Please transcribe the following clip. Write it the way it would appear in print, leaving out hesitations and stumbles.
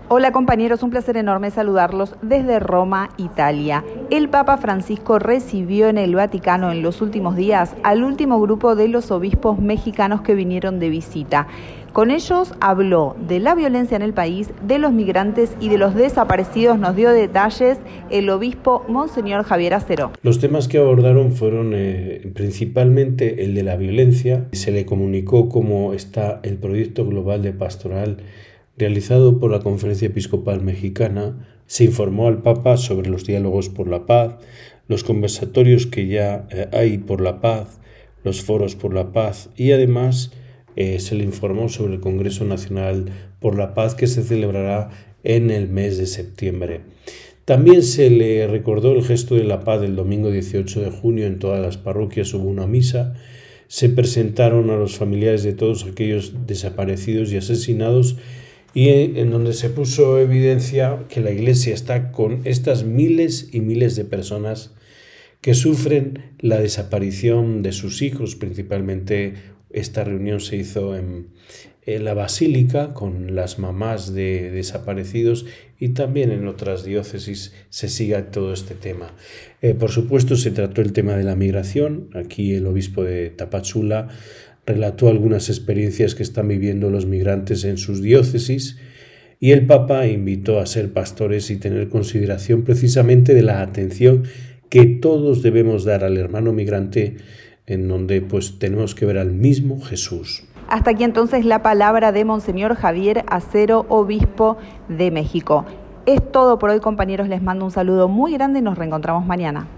Hola compañeros, un placer enorme saludarlos desde Roma, Italia. El Papa Francisco recibió en el Vaticano en los últimos días al último grupo de los obispos mexicanos que vinieron de visita. Con ellos habló de la violencia en el país, de los migrantes y de los desaparecidos. Nos dio detalles el obispo Monseñor Javier Acero. Los temas que abordaron fueron principalmente el de la violencia. Se le comunicó cómo está el proyecto global de pastoral realizado por la Conferencia Episcopal Mexicana. Se informó al Papa sobre los diálogos por la paz, los conversatorios que ya hay por la paz, los foros por la paz y además se le informó sobre el Congreso Nacional por la Paz que se celebrará en el mes de septiembre. También se le recordó el gesto de la paz del domingo 18 de junio. En todas las parroquias hubo una misa. Se presentaron a los familiares de todos aquellos desaparecidos y asesinados y en donde se puso evidencia que la Iglesia está con estas miles y miles de personas que sufren la desaparición de sus hijos. Principalmente esta reunión se hizo en la Basílica con las mamás de desaparecidos y también en otras diócesis se siga todo este tema. Por supuesto se trató el tema de la migración. Aquí el obispo de Tapachula relató algunas experiencias que están viviendo los migrantes en sus diócesis y el Papa invitó a ser pastores y tener consideración precisamente de la atención que todos debemos dar al hermano migrante, en donde pues tenemos que ver al mismo Jesús. Hasta aquí entonces la palabra de Monseñor Javier Acero, obispo de México. Es todo por hoy, compañeros. Les mando un saludo muy grande y nos reencontramos mañana.